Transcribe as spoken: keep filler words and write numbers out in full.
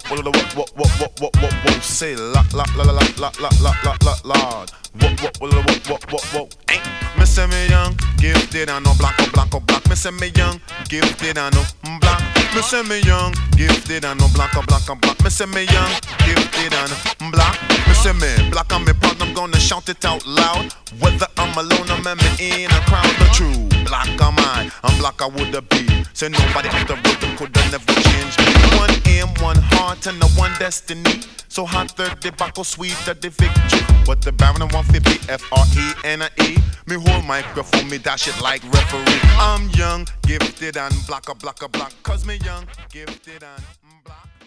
what, what, what, what, what, what, what, what, say la, la, la, la, la, la, la, la, la, la. What, what, what, what, what, what, what, ain't me say me young, gifted and no blanco, blanco, black. Me say me young, gifted and no black. Me say me young, gifted and no blanco, blanco, black. Me say me young, gifted and black. Me say me black and me proud, I'm gonna shout it out loud. Whether I'm alone or me in a crowd, the true black am I, I'm black I woulda be. Say nobody off the road that coulda never change me. One aim, one heart, and the one destiny. So hot thirty buckle sweeter the victory. But the Baron of one fifty F R E N A E. Me hold microphone, me dash it like referee. I'm young, gifted and black, a black, a black. Cause me young, gifted and black.